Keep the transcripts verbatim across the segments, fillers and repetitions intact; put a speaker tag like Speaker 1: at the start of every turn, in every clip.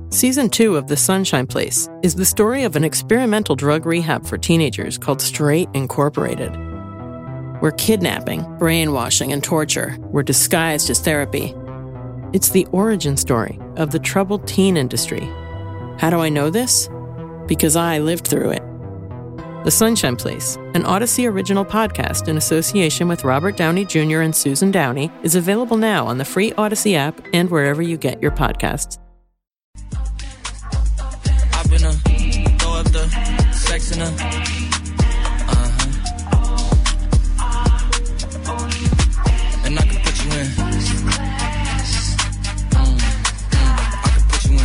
Speaker 1: Season two of The Sunshine Place is the story of an experimental drug rehab for teenagers called Straight Incorporated, where kidnapping, brainwashing, and torture were disguised as therapy. It's the origin story of the troubled teen industry. How do I know this? Because I lived through it. The Sunshine Place, an Odyssey original podcast in association with Robert Downey Junior and Susan Downey, is available now on the free Odyssey app and wherever you get your podcasts.
Speaker 2: I've been a throw up the sex in a uh-huh. And I can put you in. Mm, mm, I can put you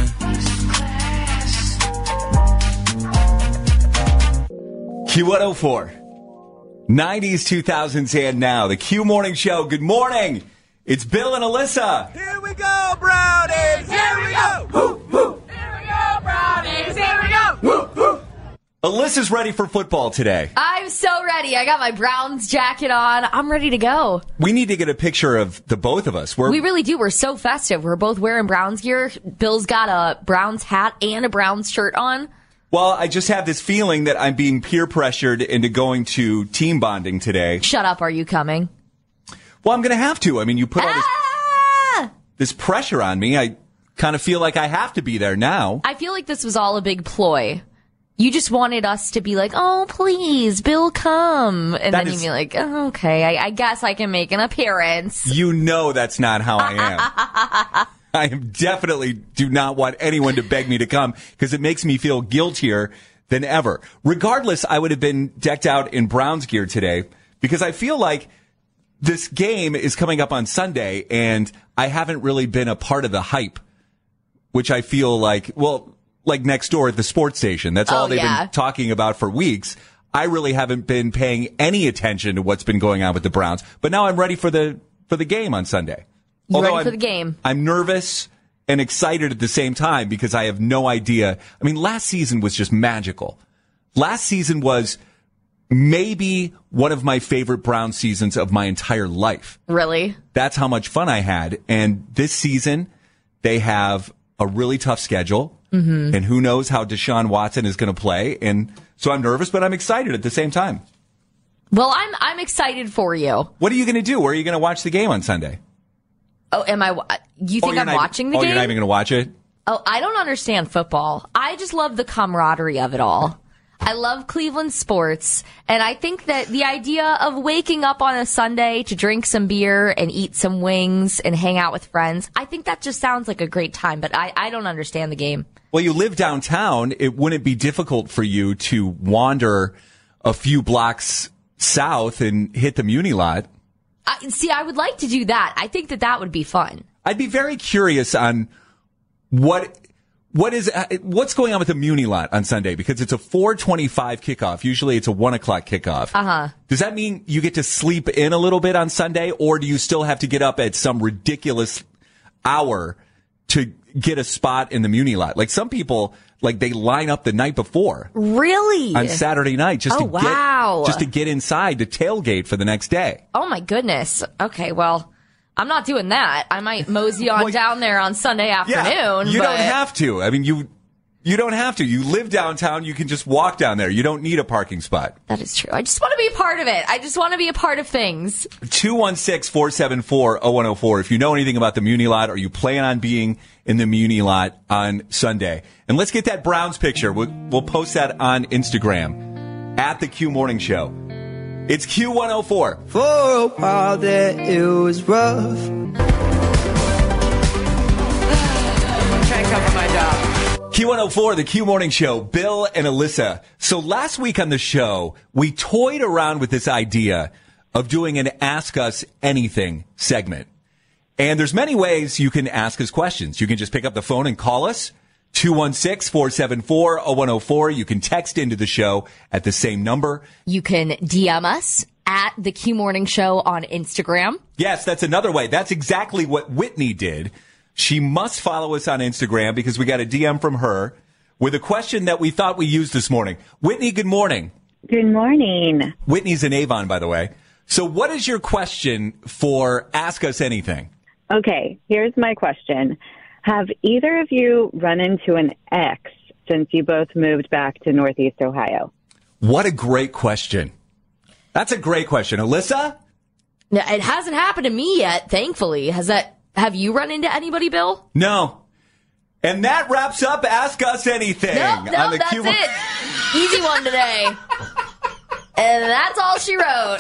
Speaker 2: in.
Speaker 3: Q one oh four. nineties, two thousands, and now. The Q Morning Show. Good morning. It's Bill and Alyssa.
Speaker 4: Here we go, Brownies! Here we go! Woo, woo. Here we go, Brownies! Here we go! Woo, woo.
Speaker 3: Alyssa's ready for football today.
Speaker 5: I'm so ready. I got my Browns jacket on. I'm ready to go.
Speaker 3: We need to get a picture of the both of us. We're,
Speaker 5: we really do. We're so festive. We're both wearing Browns gear. Bill's got a Browns hat and a Browns shirt on.
Speaker 3: Well, I just have this feeling that I'm being peer pressured into going to team bonding today.
Speaker 5: Shut up. Are you coming?
Speaker 3: Well, I'm going to have to. I mean, you put all this,
Speaker 5: Ah!
Speaker 3: this pressure on me. I kind of feel like I have to be there now.
Speaker 5: I feel like this was all a big ploy. You just wanted us to be like, oh, please, Bill, come. And
Speaker 3: That
Speaker 5: then
Speaker 3: is-
Speaker 5: you'd be like, oh, okay, I, I guess I can make an appearance.
Speaker 3: You know that's not how I am. I am definitely do not want anyone to beg me to come because it makes me feel guiltier than ever. Regardless, I would have been decked out in Browns gear today because I feel like this game is coming up on Sunday and I haven't really been a part of the hype, which I feel like, well, like next door at the sports station. That's all
Speaker 5: Oh,
Speaker 3: they've
Speaker 5: yeah.
Speaker 3: been talking about for weeks. I really haven't been paying any attention to what's been going on with the Browns, but now I'm ready for the, for the game on Sunday.
Speaker 5: You
Speaker 3: Although
Speaker 5: ready for
Speaker 3: I'm-
Speaker 5: the game?
Speaker 3: I'm nervous and excited at the same time because I have no idea. I mean, last season was just magical. Last season was maybe one of my favorite Brown seasons of my entire life.
Speaker 5: Really?
Speaker 3: That's how much fun I had. And this season, they have a really tough schedule. Mm-hmm. And who knows how Deshaun Watson is going to play. And so I'm nervous, but I'm excited at the same time.
Speaker 5: Well, I'm I'm excited for you.
Speaker 3: What are you going to do? Where are you going to watch the game on Sunday?
Speaker 5: Oh, am I? wa- You
Speaker 3: Oh,
Speaker 5: think
Speaker 3: you're
Speaker 5: I'm
Speaker 3: not-
Speaker 5: watching the
Speaker 3: oh,
Speaker 5: game?
Speaker 3: you're not even going to watch it?
Speaker 5: Oh, I don't understand football. I just love the camaraderie of it all. I love Cleveland sports, and I think that the idea of waking up on a Sunday to drink some beer and eat some wings and hang out with friends, I think that just sounds like a great time, but I, I don't understand the game.
Speaker 3: Well, you live downtown. It wouldn't be difficult for you to wander a few blocks south and hit the Muni lot.
Speaker 5: I, see, I would like to do that. I think that that would be fun.
Speaker 3: I'd be very curious on what what is uh, what's going on with the Muni lot on Sunday because it's a four twenty-five kickoff. Usually it's a one o'clock kickoff.
Speaker 5: Uh-huh.
Speaker 3: Does that mean you get to sleep in a little bit on Sunday, or do you still have to get up at some ridiculous hour to get a spot in the Muni lot? Like some people, like they line up the night before
Speaker 5: Really?
Speaker 3: on Saturday night just
Speaker 5: Oh,
Speaker 3: to
Speaker 5: wow.
Speaker 3: get just to get inside to tailgate for the next day.
Speaker 5: Oh, my goodness. Okay, well, I'm not doing that. I might mosey on
Speaker 3: Well,
Speaker 5: down there on Sunday afternoon.
Speaker 3: you
Speaker 5: but
Speaker 3: don't have to. I mean, you you don't have to. You live downtown. You can just walk down there. You don't need a parking spot.
Speaker 5: That is true. I just want to be a part of it. I just want to be a part of things.
Speaker 3: two one six, four seven four, zero one zero four. If you know anything about the Muni lot or you plan on being in the Muni lot on Sunday. And let's get that Browns picture. We'll, we'll post that on Instagram at the Q Morning Show. It's Q one oh four.
Speaker 4: For a while there, it was rough.
Speaker 5: Trying to cover my job.
Speaker 3: Q one oh four, the Q Morning Show, Bill and Alyssa. So last week on the show, we toyed around with this idea of doing an Ask Us Anything segment. And there's many ways you can ask us questions. You can just pick up the phone and call us, two one six, four seven four, zero one zero four. You can text into the show at the same number.
Speaker 5: You can D M us at the Q Morning Show on Instagram.
Speaker 3: Yes, that's another way. That's exactly what Whitney did. She must follow us on Instagram because we got a D M from her with a question that we thought we used this morning. Whitney, good morning.
Speaker 6: Good morning.
Speaker 3: Whitney's in Avon, by the way. So what is your question for Ask Us Anything?
Speaker 6: Okay, here's my question. Have either of you run into an ex since you both moved back to Northeast Ohio?
Speaker 3: What a great question. That's a great question. Alyssa?
Speaker 5: No, it hasn't happened to me yet, thankfully. Has that? Have you run into anybody, Bill?
Speaker 3: No. And that wraps up Ask Us Anything.
Speaker 5: Nope, nope,
Speaker 3: on the
Speaker 5: that's
Speaker 3: Q-
Speaker 5: it. Easy one today. And that's all she wrote.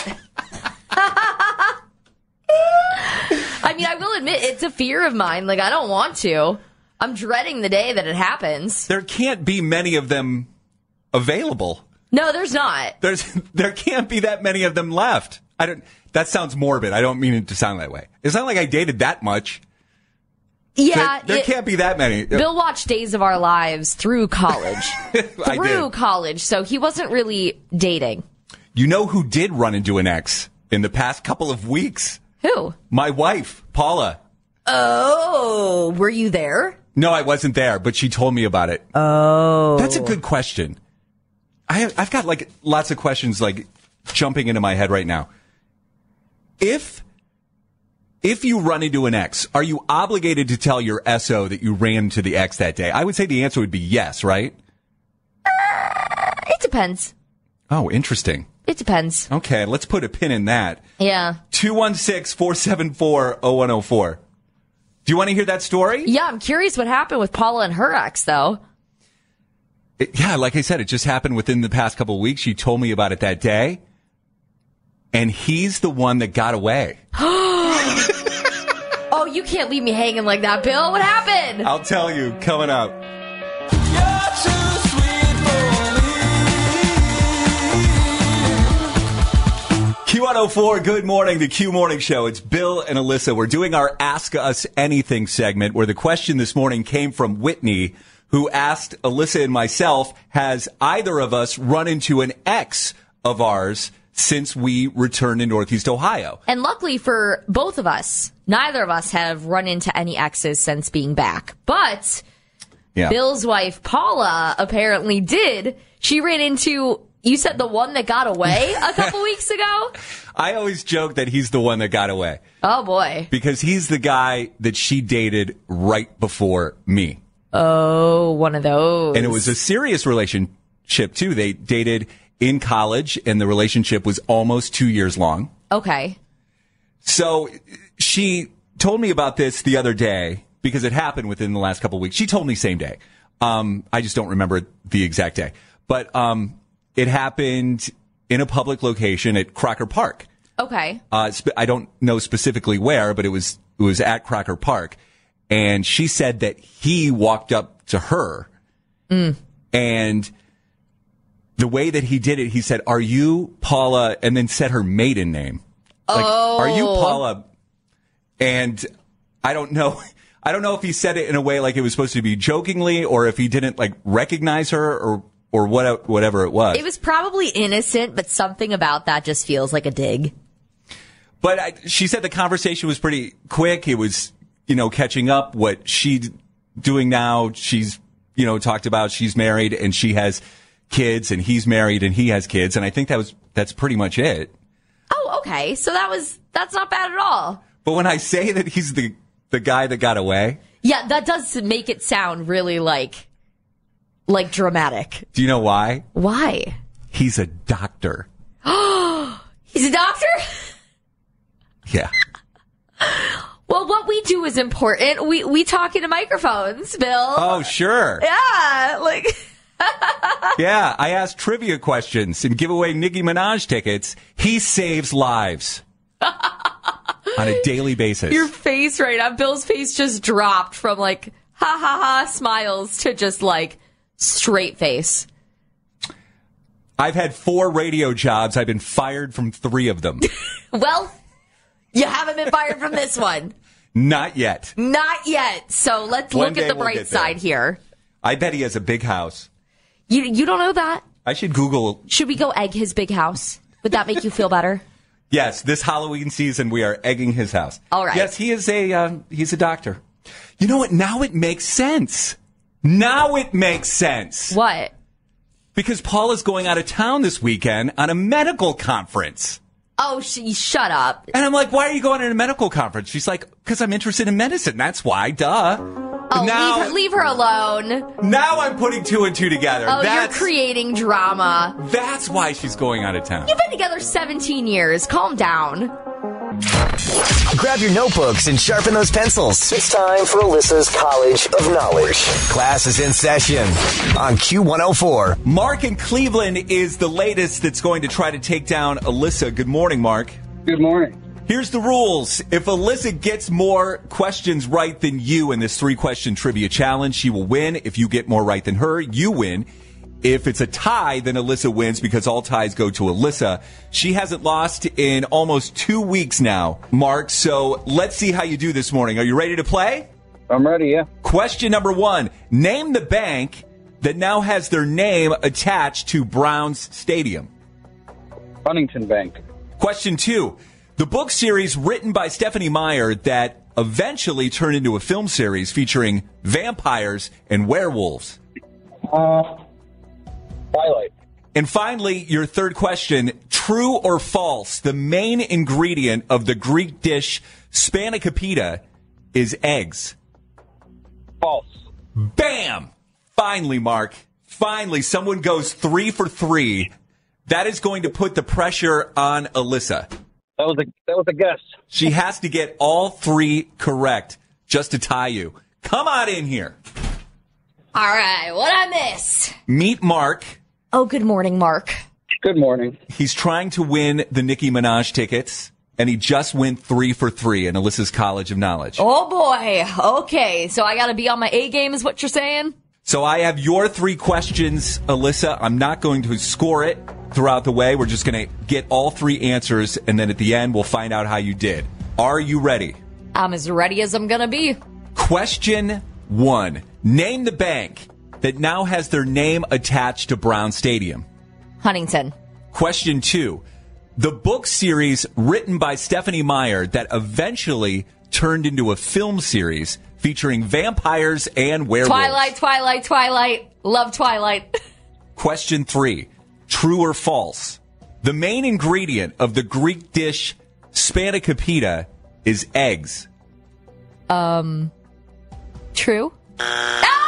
Speaker 5: I mean, I will admit, it's a fear of mine. Like, I don't want to. I'm dreading the day that it happens.
Speaker 3: There can't be many of them available.
Speaker 5: No, there's not.
Speaker 3: There's there can't be that many of them left. I don't. That sounds morbid. I don't mean it to sound that way. It's not like I dated that much.
Speaker 5: Yeah,
Speaker 3: There, there
Speaker 5: it-
Speaker 3: can't be that many.
Speaker 5: Bill watched Days of Our Lives through college.
Speaker 3: I
Speaker 5: through
Speaker 3: did.
Speaker 5: college, so he wasn't really dating.
Speaker 3: You know who did run into an ex in the past couple of weeks?
Speaker 5: Who?
Speaker 3: My wife, Paula.
Speaker 5: Oh, were you there?
Speaker 3: No, I wasn't there, but she told me about it.
Speaker 5: Oh.
Speaker 3: That's a good question. I, I've got like lots of questions like jumping into my head right now. If if you run into an ex, are you obligated to tell your S O that you ran to the ex that day? I would say the answer would be yes, right?
Speaker 5: It depends.
Speaker 3: Oh, interesting.
Speaker 5: It depends.
Speaker 3: Okay, let's put a pin in that.
Speaker 5: Yeah.
Speaker 3: two one six, four seven four, zero one zero four. Do you want to hear that story?
Speaker 5: Yeah, I'm curious what happened with Paula and her ex, though.
Speaker 3: It, yeah, like I said, it just happened within the past couple of weeks. She told me about it that day. And he's the one that got away.
Speaker 5: Oh, you can't leave me hanging like that, Bill. What happened?
Speaker 3: I'll tell you, coming up.
Speaker 2: You're too sweet for me.
Speaker 3: Q one oh four, good morning, the Q Morning Show. It's Bill and Alyssa. We're doing our Ask Us Anything segment where the question this morning came from Whitney, who asked Alyssa and myself, has either of us run into an ex of ours since we returned to Northeast Ohio?
Speaker 5: And luckily for both of us, neither of us have run into any exes since being back. But
Speaker 3: Yeah.
Speaker 5: Bill's wife, Paula, apparently did. She ran into, you said the one that got away a couple weeks ago?
Speaker 3: I always joke that he's the one that got away
Speaker 5: Oh, boy.
Speaker 3: because he's the guy that she dated right before me.
Speaker 5: Oh, one of those.
Speaker 3: And it was a serious relationship, too. They dated in college, and the relationship was almost two years long.
Speaker 5: Okay.
Speaker 3: So she told me about this the other day because it happened within the last couple of weeks. She told me same day. Um, I just don't remember the exact day. But um, it happened in a public location at Crocker Park.
Speaker 5: Okay.
Speaker 3: Uh, sp- I don't know specifically where, but it was it was at Crocker Park. And she said that he walked up to her.
Speaker 5: Mm.
Speaker 3: And the way that he did it, he said, "Are you Paula?" And then said her maiden name. Like,
Speaker 5: Oh.
Speaker 3: "Are you Paula?" And I don't know. I don't know if he said it in a way like it was supposed to be jokingly, or if he didn't like recognize her, or or what whatever it was.
Speaker 5: It was probably innocent, but something about that just feels like a dig.
Speaker 3: But I, she said the conversation was pretty quick. It was, you know, catching up. What she's doing now, she's, you know, talked about she's married and she has kids, and he's married and he has kids. And I think that was, that's pretty much it.
Speaker 5: Oh, okay. So that was, that's not bad at all.
Speaker 3: But when I say that he's the, the guy that got away.
Speaker 5: Yeah, that does make it sound really like, like dramatic.
Speaker 3: Do you know why?
Speaker 5: Why?
Speaker 3: He's a doctor.
Speaker 5: He's a doctor?
Speaker 3: Yeah.
Speaker 5: Well, what we do is important. We, we talk into microphones, Bill.
Speaker 3: Oh, sure.
Speaker 5: Yeah, like...
Speaker 3: Yeah, I ask trivia questions and give away Nicki Minaj tickets. He saves lives on a daily basis.
Speaker 5: Your face right now, Bill's face just dropped from like, ha ha ha, smiles to just like, straight face.
Speaker 3: I've had four radio jobs. I've been fired from three of them.
Speaker 5: Well, you haven't been fired from this one.
Speaker 3: Not yet.
Speaker 5: Not yet. So let's
Speaker 3: One
Speaker 5: look
Speaker 3: day
Speaker 5: at the
Speaker 3: we'll
Speaker 5: bright
Speaker 3: get there.
Speaker 5: side here.
Speaker 3: I bet he has a big house.
Speaker 5: You you don't know that?
Speaker 3: I should Google.
Speaker 5: Should we go egg his big house? Would that make you feel better?
Speaker 3: Yes, this Halloween season we are egging his house.
Speaker 5: All right.
Speaker 3: Yes, he is a uh, he's a doctor. You know what? Now it makes sense. Now it makes sense.
Speaker 5: What?
Speaker 3: Because Paul is going out of town this weekend on a medical conference.
Speaker 5: Oh, sh- shut up.
Speaker 3: And I'm like, why are you going to a medical conference? She's like, because I'm interested in medicine. That's why, duh.
Speaker 5: Oh,
Speaker 3: now,
Speaker 5: leave, her, leave her alone.
Speaker 3: Now I'm putting two and two together.
Speaker 5: Oh,
Speaker 3: that's,
Speaker 5: you're creating drama.
Speaker 3: That's why she's going out of town.
Speaker 5: You've been together seventeen years. Calm down.
Speaker 7: Grab your notebooks and sharpen those pencils. It's time for Alyssa's College of Knowledge. Class is in session on Q one oh four.
Speaker 3: Mark in Cleveland is the latest that's going to try to take down Alyssa. Good morning, Mark.
Speaker 8: Good morning.
Speaker 3: Here's the rules. If Alyssa gets more questions right than you in this three-question trivia challenge, she will win. If you get more right than her, you win. If it's a tie, then Alyssa wins because all ties go to Alyssa. She hasn't lost in almost two weeks now, Mark. So let's see how you do this morning. Are you ready to play?
Speaker 8: I'm ready, yeah.
Speaker 3: Question number one. Name the bank that now has their name attached to Browns Stadium.
Speaker 8: Huntington Bank.
Speaker 3: Question two. The book series written by Stephanie Meyer that eventually turned into a film series featuring vampires and werewolves.
Speaker 8: Uh... Twilight.
Speaker 3: And finally, your third question, true or false, the main ingredient of the Greek dish spanakopita is eggs.
Speaker 8: False.
Speaker 3: Bam! Finally, Mark. Finally, someone goes three for three. That is going to put the pressure on Alyssa.
Speaker 8: That was a that was a guess.
Speaker 3: She has to get all three correct just to tie you. Come on in here.
Speaker 5: All right, what'd I miss?
Speaker 3: Meet Mark.
Speaker 5: Oh, good morning, Mark.
Speaker 8: Good morning.
Speaker 3: He's trying to win the Nicki Minaj tickets, and he just went three for three in Alyssa's College of Knowledge.
Speaker 5: Oh, boy. Okay, so I got to be on my A game is what you're saying?
Speaker 3: So I have your three questions, Alyssa. I'm not going to score it throughout the way. We're just going to get all three answers, and then at the end, we'll find out how you did. Are you ready?
Speaker 5: I'm as ready as I'm going to be.
Speaker 3: Question one. Name the bank that now has their name attached to Brown Stadium.
Speaker 5: Huntington.
Speaker 3: Question two. The book series written by Stephanie Meyer that eventually turned into a film series featuring vampires and werewolves.
Speaker 5: Twilight, Twilight, Twilight. Love Twilight.
Speaker 3: Question three. True or false? The main ingredient of the Greek dish spanakopita is eggs.
Speaker 5: Um, true? Ah!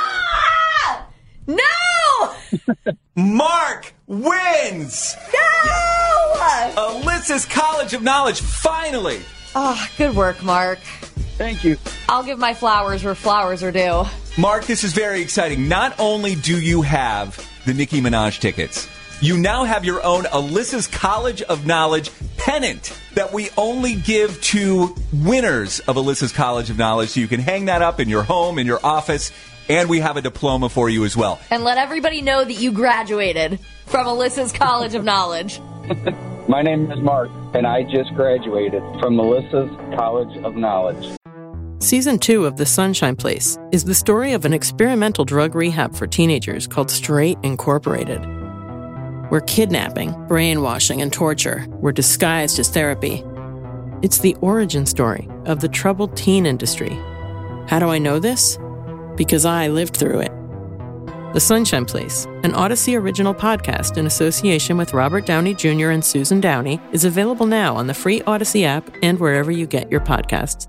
Speaker 5: No!
Speaker 3: Mark wins!
Speaker 5: No!
Speaker 3: Alyssa's College of Knowledge, finally!
Speaker 5: Oh, good work, Mark.
Speaker 8: Thank you.
Speaker 5: I'll give my flowers where flowers are due.
Speaker 3: Mark, this is very exciting. Not only do you have the Nicki Minaj tickets, you now have your own Alyssa's College of Knowledge pennant that we only give to winners of Alyssa's College of Knowledge. So you can hang that up in your home, in your office, and we have a diploma for you as well.
Speaker 5: And let everybody know that you graduated from Alyssa's College of Knowledge.
Speaker 8: My name is Mark, and I just graduated from Alyssa's College of Knowledge.
Speaker 1: Season two of The Sunshine Place is the story of an experimental drug rehab for teenagers called Straight Incorporated, where kidnapping, brainwashing, and torture were disguised as therapy. It's the origin story of the troubled teen industry. How do I know this? Because I lived through it. The Sunshine Place, an Odyssey original podcast in association with Robert Downey Junior and Susan Downey, is available now on the free Odyssey app and wherever you get your podcasts.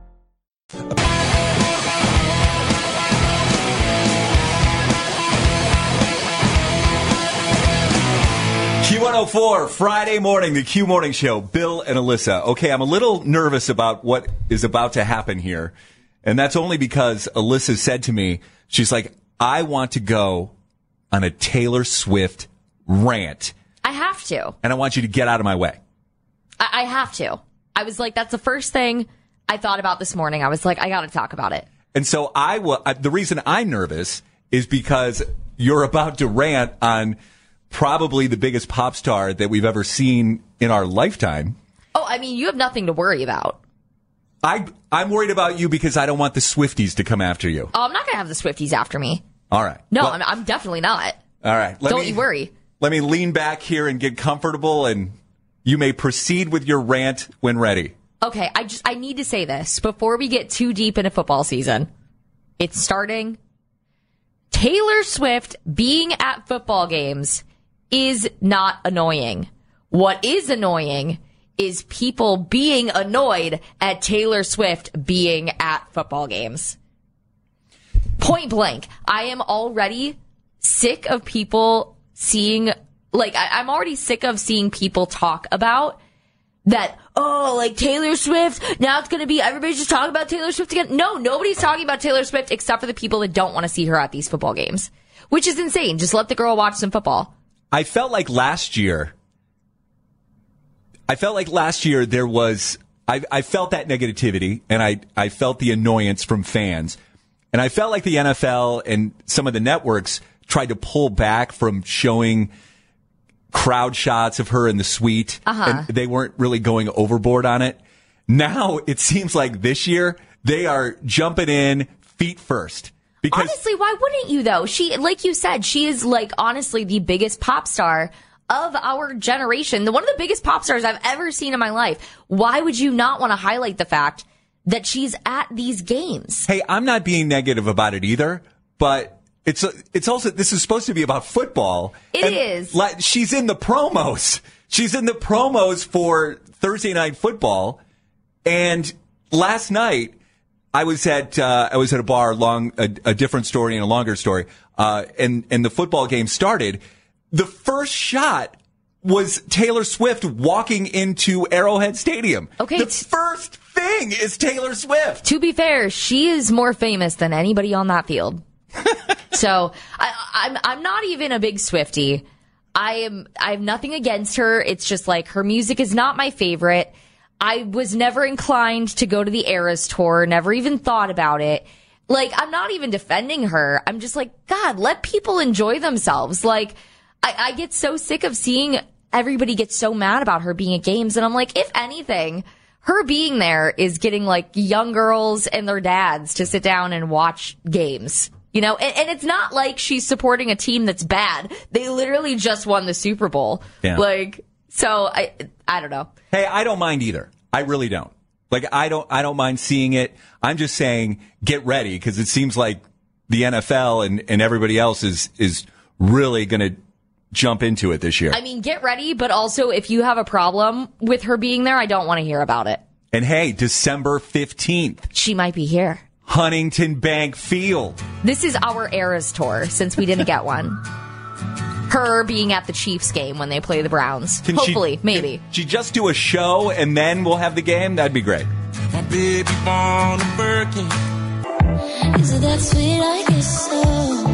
Speaker 3: Q one oh four, Friday morning, the Q Morning Show, Bill and Alyssa. Okay, I'm a little nervous about what is about to happen here. And that's only because Alyssa said to me, she's like, I want to go on a Taylor Swift rant.
Speaker 5: I have to.
Speaker 3: And I want you to get out of my way.
Speaker 5: I, I have to. I was like, that's the first thing I thought about this morning. I was like, I got to talk about it.
Speaker 3: And so I will. I, the reason I'm nervous is because you're about to rant on probably the biggest pop star that we've ever seen in our lifetime.
Speaker 5: Oh, I mean, you have nothing to worry about.
Speaker 3: I, I'm worried about you because I don't want the Swifties to come after you.
Speaker 5: Oh, I'm not going to have the Swifties after me.
Speaker 3: All right.
Speaker 5: No,
Speaker 3: well,
Speaker 5: I'm, I'm definitely not.
Speaker 3: All right. Let
Speaker 5: Don't
Speaker 3: me,
Speaker 5: you worry.
Speaker 3: Let me lean back here and get comfortable, and you may proceed with your rant when ready.
Speaker 5: Okay, I just I need to say this before we get too deep into football season. It's starting. Taylor Swift being at football games is not annoying. What is annoying is people being annoyed at Taylor Swift being at football games. Point blank. I am already sick of people seeing, like, I, I'm already sick of seeing people talk about that, oh, like Taylor Swift, now it's going to be, everybody's just talking about Taylor Swift again. No, nobody's talking about Taylor Swift except for the people that don't want to see her at these football games, which is insane. Just let the girl watch some football.
Speaker 3: I felt like last year, I felt like last year there was, I, I felt that negativity and I, I felt the annoyance from fans. And I felt like the N F L and some of the networks tried to pull back from showing crowd shots of her in the suite.
Speaker 5: Uh-huh.
Speaker 3: And they weren't really going overboard on it. Now it seems like this year they are jumping in feet first. Because
Speaker 5: honestly, why wouldn't you though? She, like you said, she is like honestly the biggest pop star of our generation. The one of the biggest pop stars I've ever seen in my life. Why would you not want to highlight the fact that she's at these games?
Speaker 3: Hey, I'm not being negative about it either, but it's it's also, this is supposed to be about football.
Speaker 5: It is.
Speaker 3: Like, she's in the promos. She's in the promos for Thursday Night Football. And last night, I was at uh, I was at a bar, long a, a different story and a longer story, uh, and and the football game started. The first shot was Taylor Swift walking into Arrowhead Stadium.
Speaker 5: Okay,
Speaker 3: the
Speaker 5: t-
Speaker 3: first thing is Taylor Swift.
Speaker 5: To be fair, she is more famous than anybody on that field. So I, I'm I'm not even a big Swiftie. I am I have nothing against her. It's just like her music is not my favorite. I was never inclined to go to the Eras tour. Never even thought about it. Like, I'm not even defending her. I'm just like, God, let people enjoy themselves. Like, I, I get so sick of seeing everybody get so mad about her being at games. And I'm like, if anything, her being there is getting like young girls and their dads to sit down and watch games. You know, and, and it's not like she's supporting a team that's bad. They literally just won the Super Bowl.
Speaker 3: Yeah.
Speaker 5: Like, so I, I don't know.
Speaker 3: Hey, I don't mind either. I really don't. Like, I don't, I don't mind seeing it. I'm just saying, get ready, because it seems like the N F L and, and everybody else is, is really going to jump into it this year.
Speaker 5: I mean, get ready, but also if you have a problem with her being there, I don't want to hear about it.
Speaker 3: And hey, December fifteenth.
Speaker 5: She might be here.
Speaker 3: Huntington Bank Field.
Speaker 5: This is our Eras tour, since we didn't get one. Her being at the Chiefs game when they play the Browns.
Speaker 3: Can
Speaker 5: Hopefully,
Speaker 3: she,
Speaker 5: maybe.
Speaker 3: Can she just do a show and then we'll have the game? That'd be great.
Speaker 2: My baby born a Birkin.
Speaker 9: Is it that sweet? I guess so.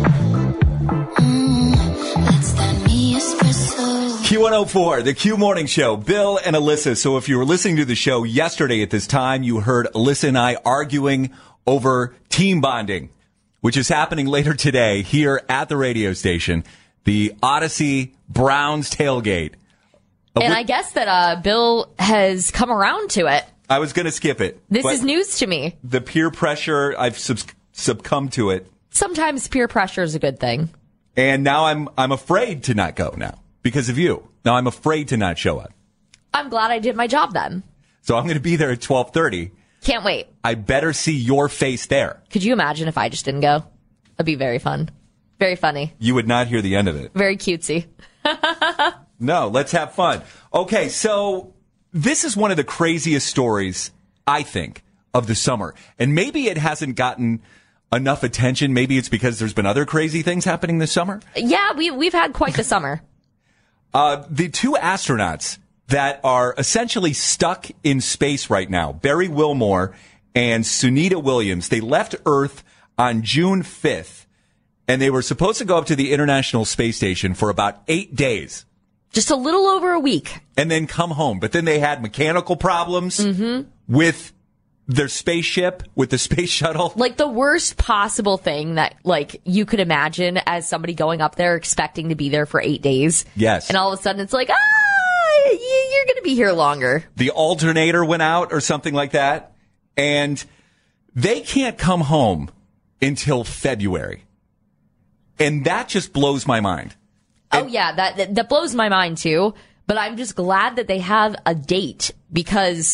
Speaker 9: Mm, that's that me espresso.
Speaker 3: Q one oh four, the Q Morning Show. Bill and Alyssa. So if you were listening to the show yesterday at this time, you heard Alyssa and I arguing over team bonding, which is happening later today here at the radio station, the Odyssey Browns tailgate.
Speaker 5: And I guess that uh, Bill has come around to it.
Speaker 3: I was going to skip it.
Speaker 5: This is news to me.
Speaker 3: The peer pressure, I've sub- succumbed to it.
Speaker 5: Sometimes peer pressure is a good thing.
Speaker 3: And now I'm I'm afraid to not go now because of you. Now I'm afraid to not show up.
Speaker 5: I'm glad I did my job then.
Speaker 3: So I'm going to be there at twelve thirty.
Speaker 5: Can't wait.
Speaker 3: I better see your face there.
Speaker 5: Could you imagine if I just didn't go? That'd be very fun. Very funny.
Speaker 3: You would not hear the end of it.
Speaker 5: Very cutesy.
Speaker 3: No, let's have fun. Okay, so this is one of the craziest stories, I think, of the summer. And maybe it hasn't gotten enough attention. Maybe it's because there's been other crazy things happening this summer.
Speaker 5: Yeah, we, we've had quite the summer.
Speaker 3: Uh, the two astronauts that are essentially stuck in space right now, Barry Wilmore and Sunita Williams, they left Earth on June fifth, and they were supposed to go up to the International Space Station for about eight days.
Speaker 5: Just a little over a week.
Speaker 3: And then come home. But then they had mechanical problems
Speaker 5: mm-hmm.
Speaker 3: with their spaceship, with the space shuttle.
Speaker 5: Like the worst possible thing that like you could imagine as somebody going up there expecting to be there for eight days.
Speaker 3: Yes.
Speaker 5: And all of a sudden it's like, ah, you're going to be here longer.
Speaker 3: The alternator went out or something like that. And they can't come home until February. And that just blows my mind.
Speaker 5: Oh, yeah, that, that that blows my mind, too. But I'm just glad that they have a date because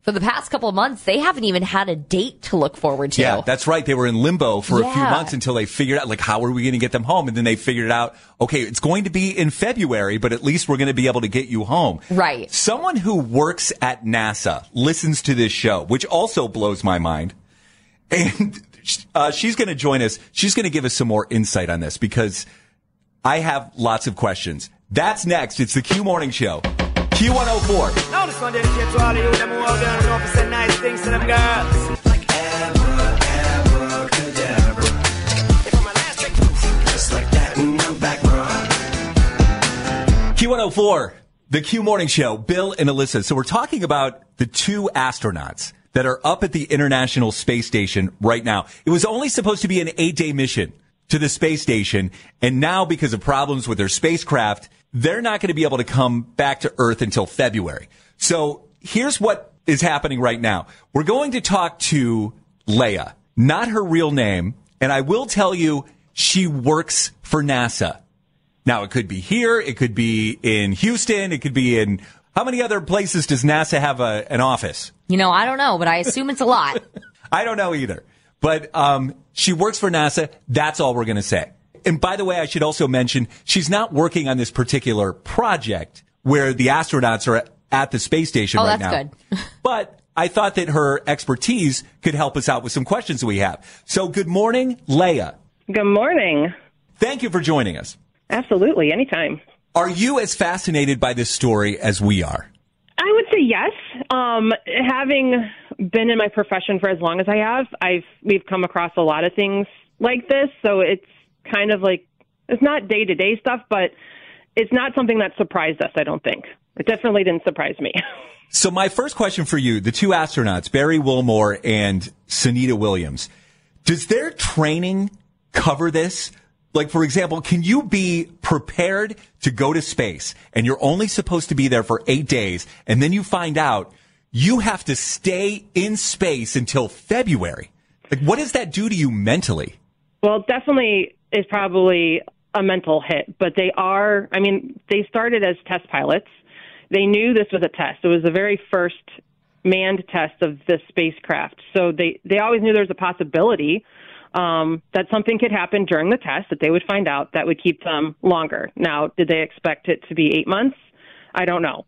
Speaker 5: For the past couple of months, they haven't even had a date to look forward to.
Speaker 3: Yeah, that's right. They were in limbo for
Speaker 5: Yeah.
Speaker 3: a few months until they figured out, like, how are we going to get them home? And then they figured it out, okay, it's going to be in February, but at least we're going to be able to get you home.
Speaker 5: Right.
Speaker 3: Someone who works at NASA listens to this show, which also blows my mind. And uh, she's going to join us. She's going to give us some more insight on this because I have lots of questions. That's next. It's the Q Morning Show. Q one oh four.
Speaker 4: Now this one dedicated to all of you, them who out there and know for say nice things to them girls. Like Abra, Abra, Cadabra. From elastic, just like that, and I'm back, bro.
Speaker 3: Q one oh four, the Q Morning Show, Bill and Alyssa. So we're talking about the two astronauts that are up at the International Space Station right now. It was only supposed to be an eight-day mission to the space station, and now because of problems with their spacecraft, they're not going to be able to come back to Earth until February. So here's what is happening right now. We're going to talk to Leia, not her real name, and I will tell you she works for NASA. Now, it could be here, it could be in Houston, it could be in... How many other places does NASA have a, an office?
Speaker 5: You know, I don't know, but I assume it's a lot.
Speaker 3: I don't know either. But um, she works for NASA. That's all we're going to say. And by the way, I should also mention, she's not working on this particular project where the astronauts are at the space station
Speaker 5: oh,
Speaker 3: right
Speaker 5: now.
Speaker 3: now.
Speaker 5: Oh, that's good.
Speaker 3: But I thought that her expertise could help us out with some questions that we have. So good morning, Leia.
Speaker 10: Good morning.
Speaker 3: Thank you for joining us.
Speaker 10: Absolutely, anytime.
Speaker 3: Are you as fascinated by this story as we are?
Speaker 10: I would say yes. Um, having been in my profession for as long as I have, I've we've come across a lot of things like this. So it's kind of like, it's not day-to-day stuff, but it's not something that surprised us, I don't think. It definitely didn't surprise me.
Speaker 3: So my first question for you, the two astronauts, Barry Wilmore and Sunita Williams, does their training cover this? Like, for example, can you be prepared to go to space and you're only supposed to be there for eight days and then you find out you have to stay in space until February? Like, what does that do to you mentally?
Speaker 10: Well, definitely is probably a mental hit, but they are, I mean, they started as test pilots. They knew this was a test. It was the very first manned test of this spacecraft. So they, they always knew there was a possibility um, that something could happen during the test that they would find out that would keep them longer. Now, did they expect it to be eight months? I don't know.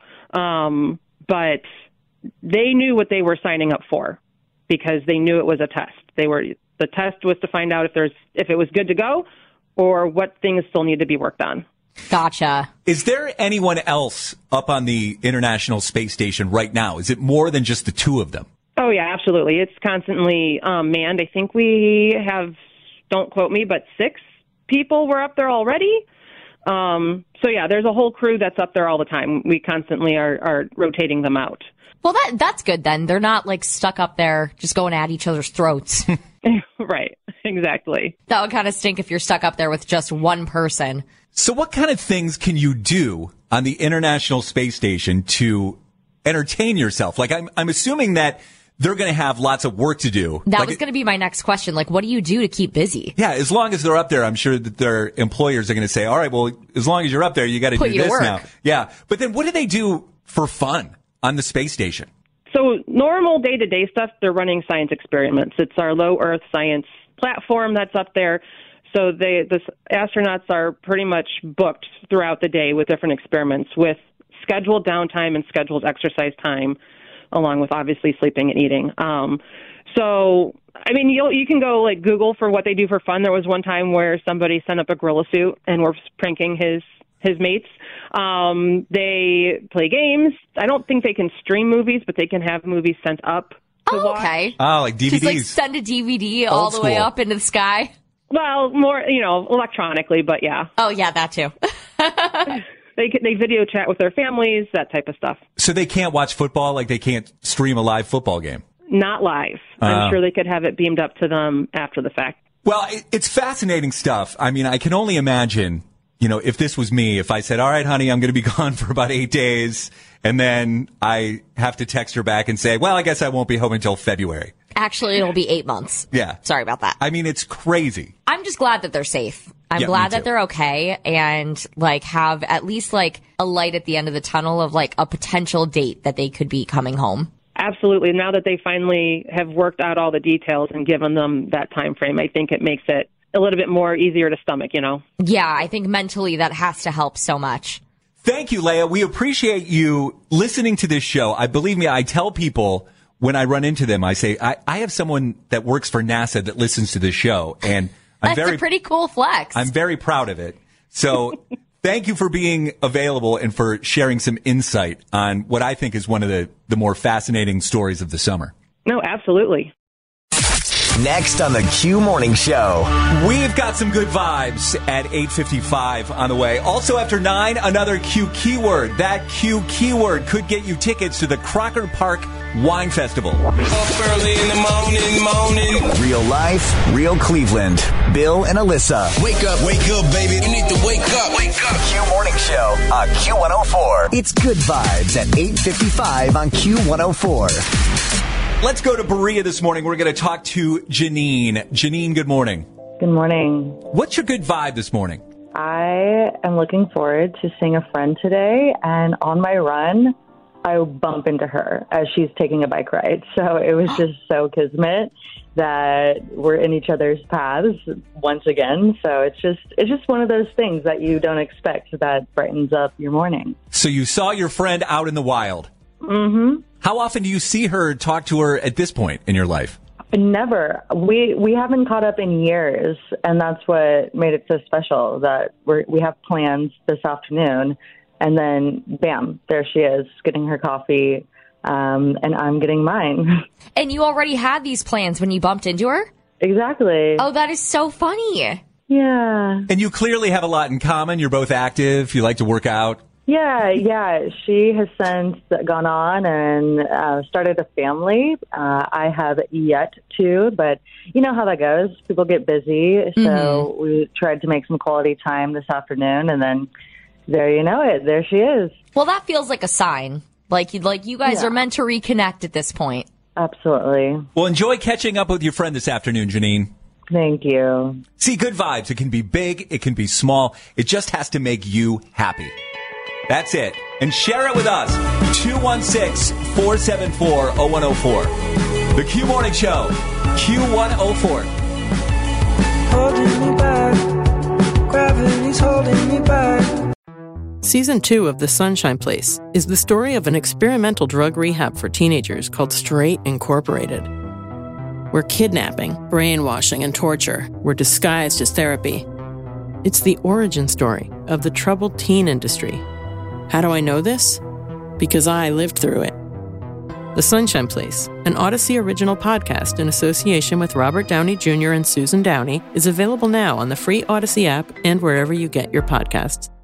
Speaker 10: Um, but they knew what they were signing up for because they knew it was a test. They were the test was to find out if there's if it was good to go or what things still need to be worked on.
Speaker 5: Gotcha.
Speaker 3: Is there anyone else up on the International Space Station right now? Is it more than just the two of them?
Speaker 10: Oh, yeah, absolutely. It's constantly um, manned. I think we have, don't quote me, but six people were up there already. Um, so, yeah, there's a whole crew that's up there all the time. We constantly are, are rotating them out.
Speaker 5: Well, that that's good then. They're not like stuck up there just going at each other's throats.
Speaker 10: Right, exactly.
Speaker 5: That would kind of stink if you're stuck up there with just one person.
Speaker 3: So what kind of things can you do on the International Space Station to entertain yourself? Like, I'm, I'm assuming that they're going to have lots of work to do.
Speaker 5: That
Speaker 3: like
Speaker 5: was going to be my next question. Like, what do you do to keep busy?
Speaker 3: Yeah, as long as they're up there, I'm sure that their employers are going to say, all right, well, as long as you're up there, you got to do
Speaker 5: you to
Speaker 3: this
Speaker 5: work.
Speaker 3: now. Yeah. But then what do they do for fun on the space station?
Speaker 10: So normal day-to-day stuff, they're running science experiments. It's our low Earth science platform that's up there. So they, the astronauts are pretty much booked throughout the day with different experiments with scheduled downtime and scheduled exercise time, along with obviously sleeping and eating. Um, so, I mean, you you can go like Google for what they do for fun. There was one time where somebody sent up a gorilla suit and were pranking his his mates. Um, they play games. I don't think they can stream movies, but they can have movies sent up to
Speaker 5: Oh,
Speaker 10: watch.
Speaker 5: okay.
Speaker 3: Oh, like D V Ds.
Speaker 5: Just like send a D V D all
Speaker 3: Old
Speaker 5: the way
Speaker 3: school.
Speaker 5: up into the sky.
Speaker 10: Well, more, you know, electronically, but yeah.
Speaker 5: Oh, yeah, that too.
Speaker 10: They they video chat with their families, that type of stuff.
Speaker 3: So they can't watch football? Like they can't stream a live football game?
Speaker 10: Not live.
Speaker 3: Uh.
Speaker 10: I'm sure they could have it beamed up to them after the fact.
Speaker 3: Well, it, it's fascinating stuff. I mean, I can only imagine, you know, if this was me, if I said, all right, honey, I'm going to be gone for about eight days, and then I have to text her back and say, well, I guess I won't be home until February.
Speaker 5: Actually, it'll be eight months.
Speaker 3: Yeah.
Speaker 5: Sorry about that.
Speaker 3: I mean, it's crazy.
Speaker 5: I'm just glad that they're safe. I'm
Speaker 3: Yeah, me
Speaker 5: glad that
Speaker 3: too.
Speaker 5: they're okay and like have at least like a light at the end of the tunnel of like a potential date that they could be coming home.
Speaker 10: Absolutely. Now that they finally have worked out all the details and given them that time frame, I think it makes it a little bit more easier to stomach, you know?
Speaker 5: Yeah, I think mentally that has to help so much.
Speaker 3: Thank you, Leia. We appreciate you listening to this show. I believe me, I tell people when I run into them, I say, I, I have someone that works for NASA that listens to this show, and I'm
Speaker 5: That's
Speaker 3: very
Speaker 5: a pretty cool flex.
Speaker 3: I'm very proud of it. So thank you for being available and for sharing some insight on what I think is one of the, the more fascinating stories of the summer.
Speaker 10: No, absolutely.
Speaker 7: Next on the Q Morning Show.
Speaker 3: We've got some good vibes at eight fifty-five on the way. Also after nine, another Q keyword. That Q keyword could get you tickets to the Crocker Park Wine Festival.
Speaker 2: Up early in the morning, morning.
Speaker 7: Real life, real Cleveland. Bill and Alyssa.
Speaker 2: Wake up, wake up, baby. You need to wake up, wake up.
Speaker 7: Q Morning Show on Q one oh four. It's Good Vibes at eight fifty-five on Q one oh four.
Speaker 3: Let's go to Berea this morning. We're going to talk to Janine. Janine, good morning.
Speaker 11: Good morning.
Speaker 3: What's your good vibe this morning?
Speaker 11: I am looking forward to seeing a friend today, and on my run, I bump into her as she's taking a bike ride. So it was just so kismet that we're in each other's paths once again. So it's just it's just one of those things that you don't expect that brightens up your morning.
Speaker 3: So you saw your friend out in the wild.
Speaker 11: Mm-hmm.
Speaker 3: How often do you see her, talk to her at this point in your life?
Speaker 11: Never. We we haven't caught up in years, and that's what made it so special, that we're, we have plans this afternoon, and then, bam, there she is, getting her coffee, um, and I'm getting mine.
Speaker 5: And you already had these plans when you bumped into her?
Speaker 11: Exactly.
Speaker 5: Oh, that is so funny.
Speaker 11: Yeah.
Speaker 3: And you clearly have a lot in common. You're both active. You like to work out.
Speaker 11: Yeah, yeah. She has since gone on and uh, started a family. Uh, I have yet to, but you know how that goes. People get busy. So mm-hmm. we tried to make some quality time this afternoon, and then there you know it. There she is.
Speaker 5: Well, that feels like a sign. Like, like you guys
Speaker 11: yeah.
Speaker 5: are meant to reconnect at this point.
Speaker 11: Absolutely.
Speaker 3: Well, enjoy catching up with your friend this afternoon, Janine.
Speaker 11: Thank you.
Speaker 3: See, good vibes. It can be big. It can be small. It just has to make you happy. That's it. And share it with us. two one six, four seven four, zero one zero four. The Q Morning Show. Q one oh four.
Speaker 4: Holding me back. Gravity's holding me back.
Speaker 1: Season two of The Sunshine Place is the story of an experimental drug rehab for teenagers called Straight Incorporated, where kidnapping, brainwashing, and torture were disguised as therapy. It's the origin story of the troubled teen industry. How do I know this? Because I lived through it. The Sunshine Place, an Odyssey original podcast in association with Robert Downey Junior and Susan Downey, is available now on the free Odyssey app and wherever you get your podcasts.